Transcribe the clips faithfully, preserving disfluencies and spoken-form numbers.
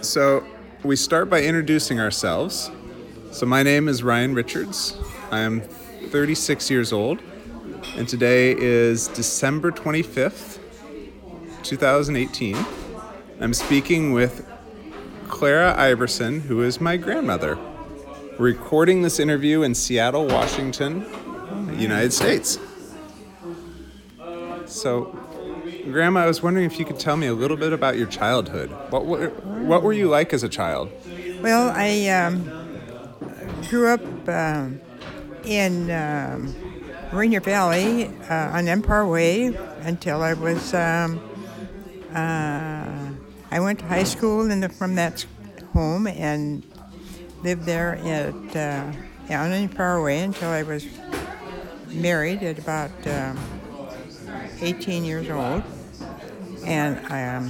So we start by introducing ourselves. So my name is Ryan Richards. I am thirty-six years old, and today is December twenty-fifth, twenty eighteen. I'm speaking with Clara Iverson, who is my grandmother. We're recording this interview in Seattle, Washington, United States. So, Grandma, I was wondering if you could tell me a little bit about your childhood. What were, what were you like as a child? Well, I um, grew up um, in um, Rainier Valley uh, on Empire Way until I was, um, uh, I went to high school in the, from that home and lived there at uh, on Empire Way until I was married at about um, eighteen years old. And I um,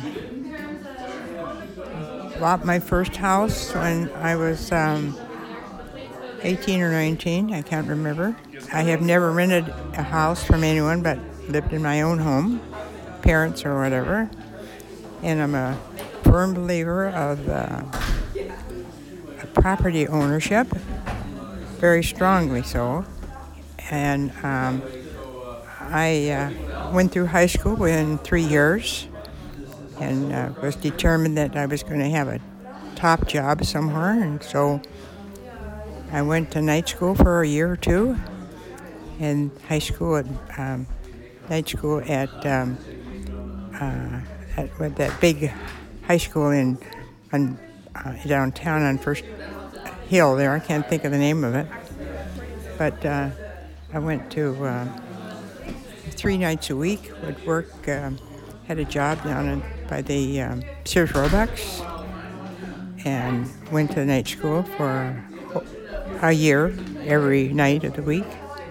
bought my first house when I was um, eighteen or nineteen, I can't remember. I have never rented a house from anyone but lived in my own home, parents or whatever. And I'm a firm believer of uh, property ownership, very strongly so. And um, I uh, went through high school within three years and uh, was determined that I was going to have a top job somewhere. And so I went to night school for a year or two, and high school at um, night school at, um, uh, at with that big high school in on, uh, downtown on First Hill there. I can't think of the name of it, but uh, I went to. Uh, Three nights a week, would work, um, had a job down in, by the um, Sears Roebucks, and went to night school for a year, every night of the week.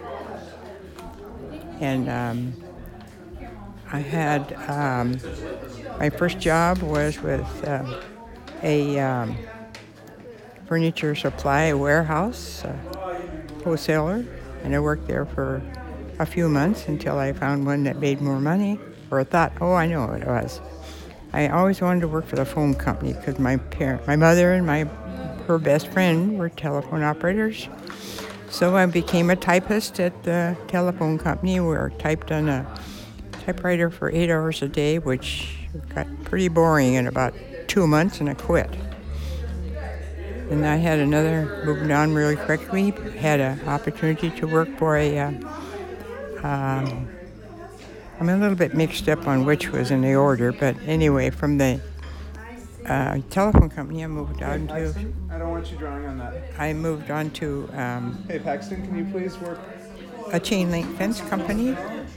And um, I had, um, my first job was with um, a um, furniture supply warehouse, uh, wholesaler, and I worked there for a few months until I found one that made more money, or I thought, oh, I know what it was. I always wanted to work for the phone company because my parent, my mother and my her best friend were telephone operators. So I became a typist at the telephone company where I typed on a typewriter for eight hours a day, which got pretty boring in about two months, and I quit. And I had another, moved on really quickly, had an opportunity to work for a uh, Um, I'm a little bit mixed up on which was in the order, but anyway, from the uh, telephone company, I moved on to. I don't want you drawing on that. I moved on to um, Hey, Paxton, can you please work? a chain link fence company.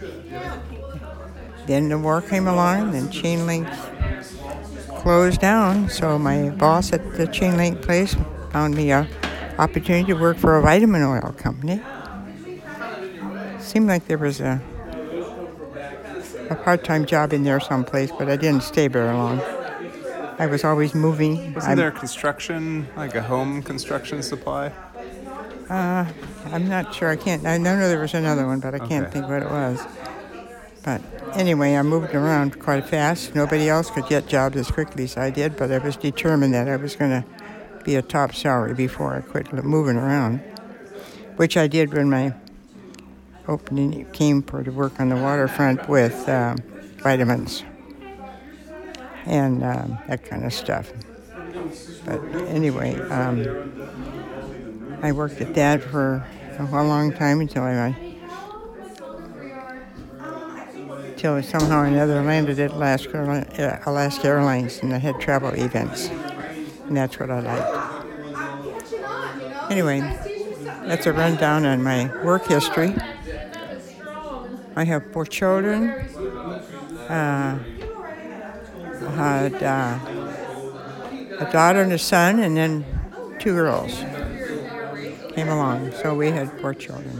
Then the war came along, and chain link closed down. So my boss at the chain link place found me a opportunity to work for a vitamin oil company. Seemed like there was a a part-time job in there someplace, but I didn't stay very long. I was always moving. Wasn't I'm, there construction, like a home construction supply? Uh, I'm not sure. I can't. I know there was another one, but I can't Okay. think what it was. But anyway, I moved around quite fast. Nobody else could get jobs as quickly as I did, but I was determined that I was going to be a top salary before I quit moving around, which I did when my opening came for to work on the waterfront with um, vitamins and um, that kind of stuff. But anyway, um, I worked at that for a long time until I until I somehow or another landed at Alaska, uh, Alaska Airlines, and I had travel events, and that's what I liked. Anyway, that's a rundown on my work history. I have four children. Uh, I had uh, a daughter and a son, and then two girls came along. So we had four children.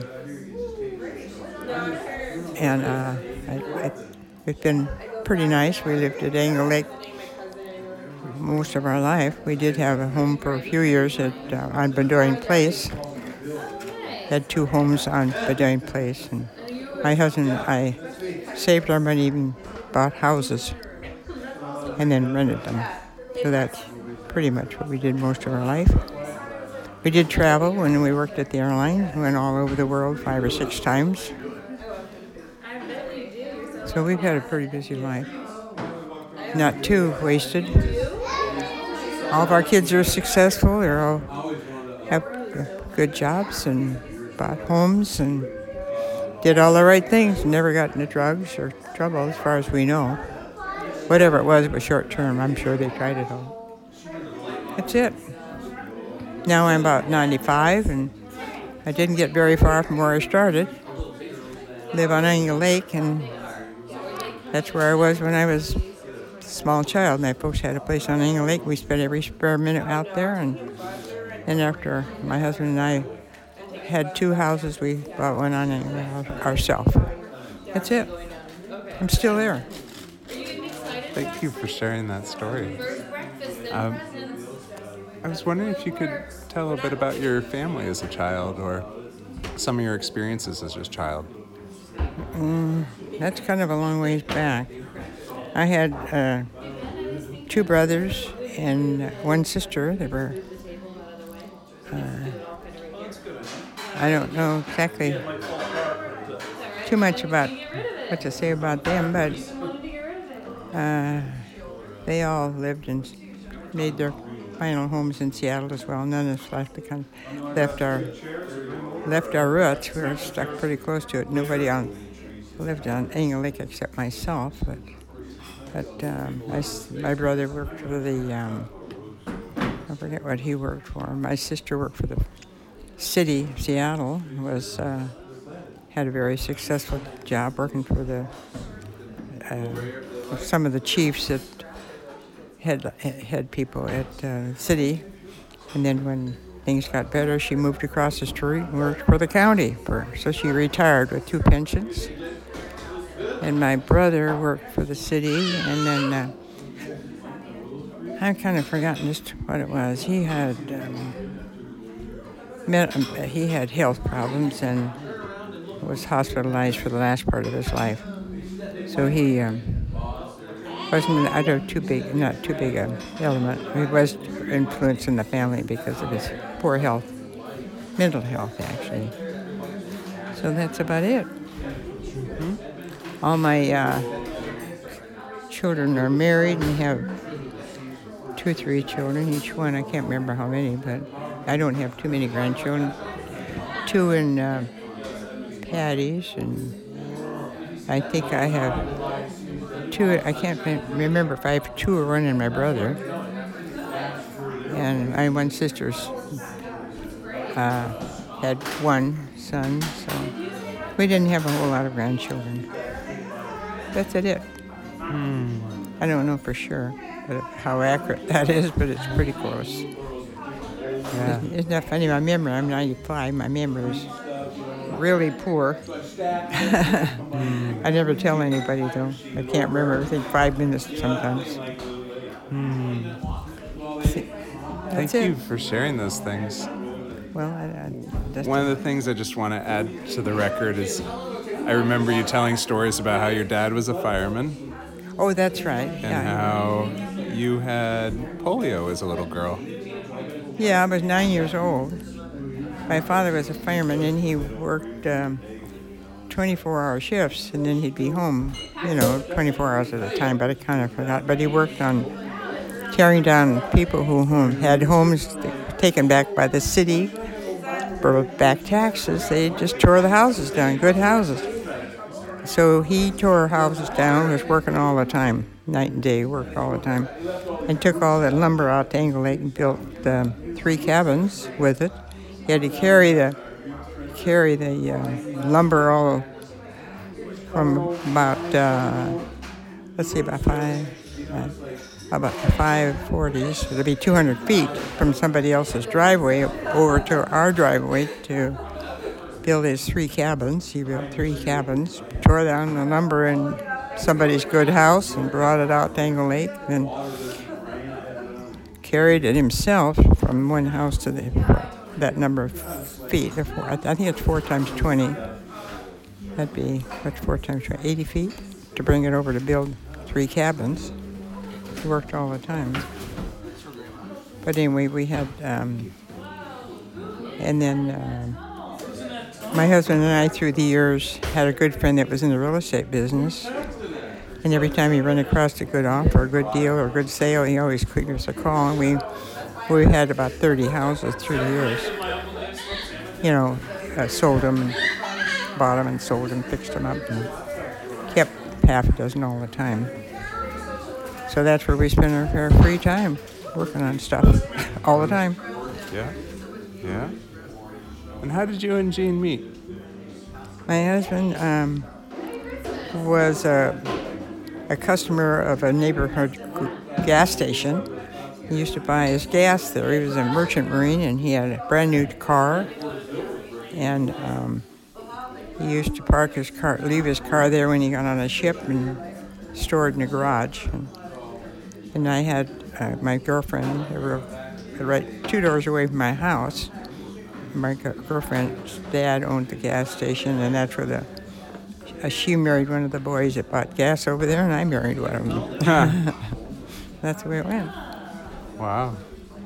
And uh, I, I, it's been pretty nice. We lived at Angle Lake most of our life. We did have a home for a few years at uh, on Bedoyan Place. Had two homes on Bedoyan Place, and my husband and I saved our money and bought houses and then rented them. So that's pretty much what we did most of our life. We did travel when we worked at the airline. We went all over the world five or six times. So we've had a pretty busy life. Not too wasted. All of our kids are successful. They all have good jobs and bought homes and did all the right things. Never got into drugs or trouble as far as we know. Whatever it was, it was short term. I'm sure they tried it all. That's it. Now I'm about ninety-five, and I didn't get very far from where I started. Live on Angle Lake, and that's where I was when I was a small child. My folks had a place on Angle Lake. We spent every spare minute out there, and then after my husband and I had two houses, we bought one on Angle Lake ourselves. That's it. I'm still there. Thank you for sharing that story. Um, I was wondering if you could tell a bit about your family as a child, or some of your experiences as a child. Mm, that's kind of a long ways back. I had uh, two brothers and one sister. They were, uh, I don't know exactly too much about what to say about them, but uh, they all lived and made their final homes in Seattle as well. None of us left, the kind of left our left our roots. We were stuck pretty close to it. Nobody on lived on Angle Lake except myself, but but um, my my brother worked for the um, I forget what he worked for. My sister worked for the city of Seattle. Was uh, had a very successful job working for the uh, some of the chiefs that had had people at uh, city, and then when things got better, she moved across the street and worked for the county. For, so she retired with two pensions. And my brother worked for the city, and then uh, I've kind of forgotten just what it was. He had um, met, um, he had health problems and was hospitalized for the last part of his life. So he um, wasn't I don't too big, not too big an element. He was influencing the family because of his poor health, mental health actually. So that's about it. Mm-hmm. All my uh, children are married and have two or three children, each one. I can't remember how many, but I don't have too many grandchildren. Two in uh, Patty's, and I think I have two. I can't remember if I have two or one in my brother. And I have one sister's uh, had one son, so we didn't have a whole lot of grandchildren. That's it. Hmm. I don't know for sure but how accurate that is, but it's pretty close. Yeah. Isn't, isn't that funny? My memory, I'm ninety-five, my memory is really poor. mm. I never tell anybody, though. I can't remember everything five minutes sometimes. Mm. That's Thank it. you for sharing those things. Well, I, I, that's One of the things I just want to add to the record is I remember you telling stories about how your dad was a fireman. Oh, that's right. And yeah. how you had polio as a little girl. Yeah, I was nine years old. My father was a fireman, and he worked um, twenty-four hour shifts, and then he'd be home, you know, twenty-four hours at a time, but I kind of forgot. But he worked on tearing down people who home, had homes taken back by the city for back taxes. They just tore the houses down, good houses. So he tore houses down, was working all the time, night and day, worked all the time, and took all that lumber out to Angle Lake and built uh, three cabins with it. He had to carry the carry the uh, lumber all from about uh, let's see about five uh, about five forties. It'd be two hundred feet from somebody else's driveway over to our driveway to build his three cabins. He built three cabins, tore down the lumber in somebody's good house and brought it out to Angle Lake, and carried it himself from one house to the that number of feet. I think it's four times twenty. That'd be, what's four times twenty? eighty feet to bring it over to build three cabins. He worked all the time. But anyway, we had, um, and then um, my husband and I, through the years, had a good friend that was in the real estate business. And every time he ran across a good offer, a good deal, or a good sale, he always gave us a call. And we we had about thirty houses through the years. You know, uh, sold them, bought them and sold them, fixed them up, and kept half a dozen all the time. So that's where we spend our, our free time, working on stuff all the time. Yeah, yeah. And how did you and Jean meet? My husband um, was a, a customer of a neighborhood gas station. He used to buy his gas there. He was a merchant marine, and he had a brand new car. And um, he used to park his car, leave his car there when he got on a ship, and store it in the garage. And, and I had uh, my girlfriend, they were right two doors away from my house. My girlfriend's dad owned the gas station, and that's where the uh, she married one of the boys that bought gas over there, and I married one of them. Huh. That's the way it went. Wow.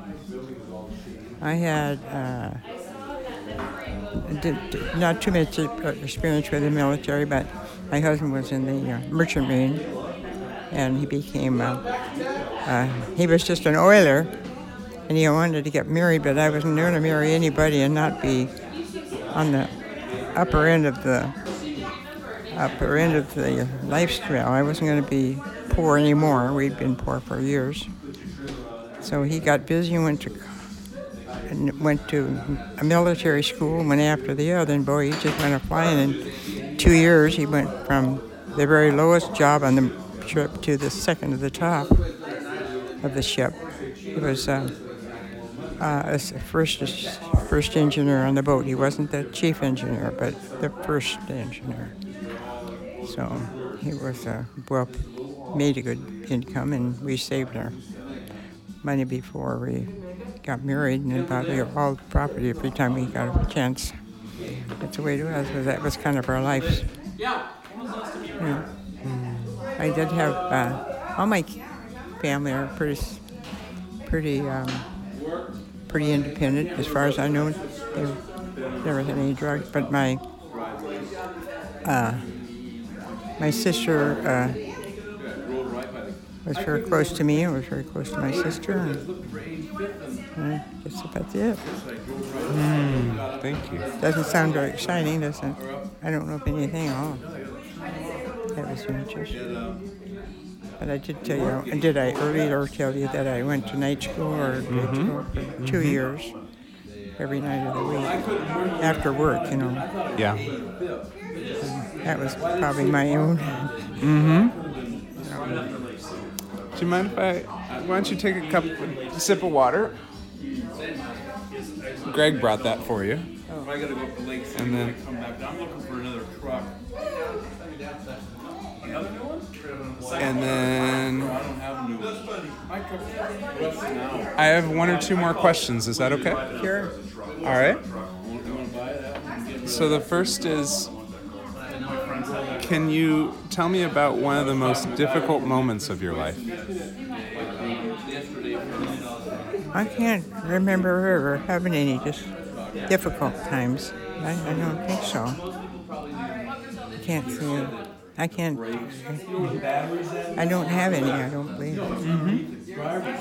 I had uh, did, did not too much experience with the military, but my husband was in the uh, merchant marine, and he became uh, uh, he was just an oiler. And he wanted to get married, but I wasn't going to marry anybody and not be on the upper end of the upper end of the lifestyle. I wasn't going to be poor anymore. We'd been poor for years. So he got busy and went to and went to a military school, one after the other. And boy, he just went flying. In two years, he went from the very lowest job on the ship to the second to the top of the ship. He was. Uh, Uh, as first first engineer on the boat. He wasn't the chief engineer, but the first engineer. So he was uh, well, made a good income, and we saved our money before we got married, and bought all the property every time we got a chance. That's the way it was. That was kind of our life. Yeah. I did have uh, all my family are pretty pretty. Um, pretty independent, as far as I know. They never had any drugs, but my uh, my sister uh, was very close to me. I was very close to my sister, and, and I guess that's it. Mm, thank you. Doesn't sound very exciting, does it? I don't know of anything at all. That was interesting. But I did tell you, did I earlier tell you that I went to night school or mm-hmm. school for mm-hmm. two years, every night of the week, after work, you know. Yeah. And that was probably my own. Mm-hmm. Do you mind if I, why don't you take a cup, a sip of water? Greg brought that for you. Oh. I gotta go up to Lake City and then come back. I'm looking for another truck. Another new one? And then I don't have a new one. My truck's now. I have one or two more questions. Is that okay? Sure. All right. So the first is, can you tell me about one of the most difficult moments of your life? I can't remember ever having any just difficult times. I, I don't think so. I can't see. I can't. I don't have any. I don't believe. Mm-hmm.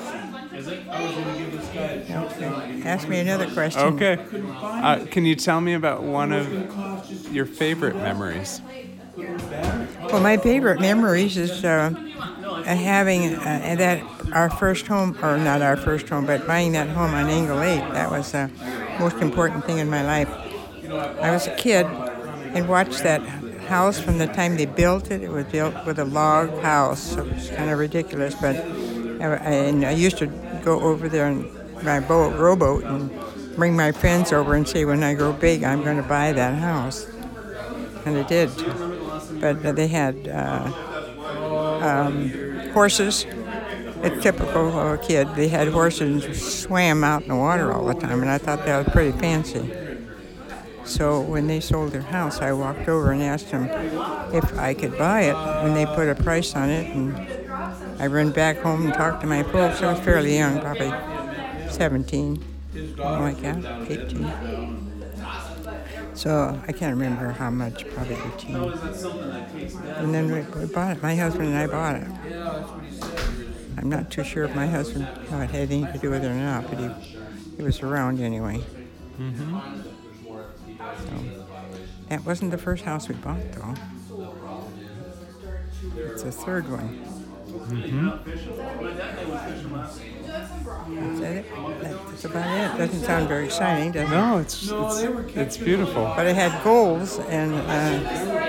Okay. Ask me another question. Okay. Uh, can you tell me about one of your favorite memories? Well, my favorite memories is uh, having uh, that our first home, or not our first home, but buying that home on Angle eight. That was the most important thing in my life. I was a kid and watched that house from the time they built it. It was built with a log house, so it was kind of ridiculous. But I, and I used to go over there in my boat, rowboat, and bring my friends over and say, when I grow big, I'm going to buy that house. And I did. But uh, they had uh, um, horses. It's typical of a kid. They had horses and swam out in the water all the time, and I thought that was pretty fancy. So when they sold their house, I walked over and asked them if I could buy it, and they put a price on it, and I ran back home and talked to my folks. I was fairly young, probably seventeen, something like that, eighteen. So I can't remember how much, probably eighteen. And then we, we bought it. My husband and I bought it. I'm not too sure if my husband how it had anything to do with it or not, but he, he was around anyway. Mm-hmm. So that wasn't the first house we bought, though. It's the third one. Mm-hmm. Is that it? That's about it. Doesn't sound very exciting, does it? No, it's it's, it's beautiful. But it had goals, and uh,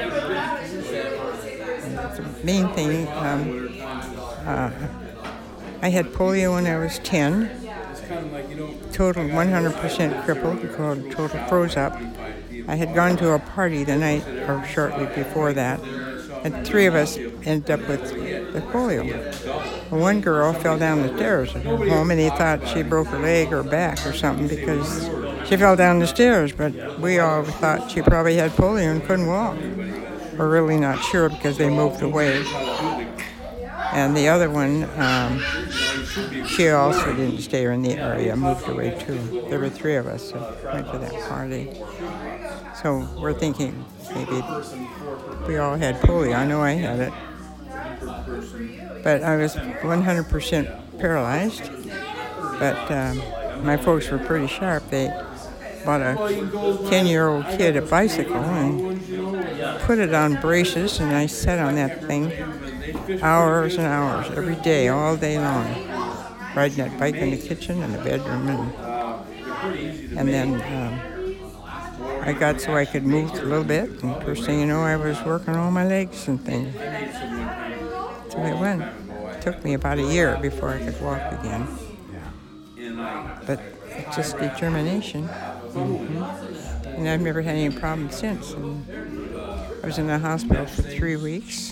the main thing, um, uh, I had polio when I was ten, total one hundred percent crippled, called total froze up. I had gone to a party the night or shortly before that, and three of us ended up with the polio. One girl fell down the stairs at home, and he thought she broke her leg or back or something because she fell down the stairs, but we all thought she probably had polio and couldn't walk. We're really not sure because they moved away. And the other one, um, she also didn't stay in the area, moved away too. There were three of us who went to that party. So we're thinking maybe we all had polio. I know I had it. But I was one hundred percent paralyzed. But um, my folks were pretty sharp. They bought a ten-year-old kid a bicycle and put it on braces, and I sat on that thing hours and hours, every day, all day long, riding that bike in the kitchen and the bedroom. And, and then um, I got so I could move a little bit, and first thing you know, I was working all my legs and things. So it went. It took me about a year before I could walk again. Yeah. But it's just determination. Mm-hmm. And I've never had any problems since. And I was in the hospital for three weeks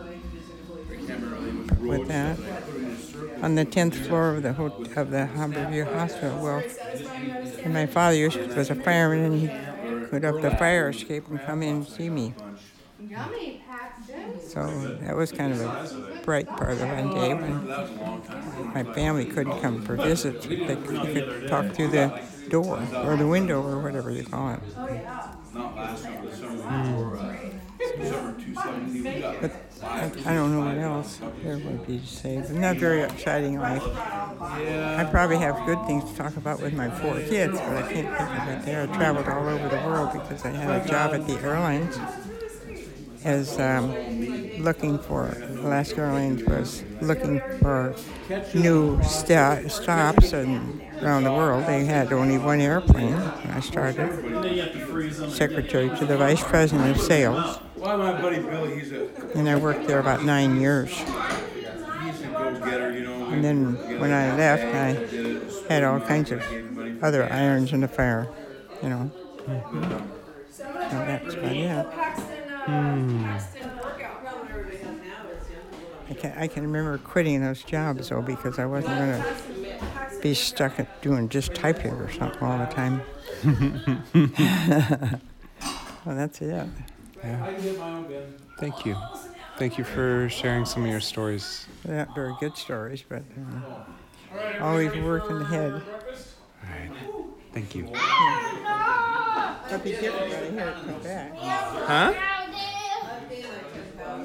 with that. On the tenth floor of the hotel, of the Harborview Hospital. Well, and my father was a fireman, and he could up the fire escape and come in and see me. So that was kind of a bright part of one day when my family couldn't come for visits. They could talk through the door or the window or whatever you call it. Mm. But I, I don't know what else there would be to say. But not very exciting life. I probably have good things to talk about with my four kids, but I can't think of it there. I traveled all over the world because I had a job at the airlines as um, looking for, Alaska Airlines was looking for new sta- stops and around the world. They had only one airplane when I started, secretary to the vice president of sales. And I worked there about nine years. And then when I left, I had all kinds of other irons in the fire, you know. Mm-hmm. So that's about it. Hmm. I can I can remember quitting those jobs though because I wasn't going to be stuck at doing just typing or something all the time. Well, that's it. Yeah. Thank you. Thank you for sharing some of your stories. They're not very good stories, but uh, always working ahead. All right. Thank you. Yeah. That'd be different when I hear it come back. Huh?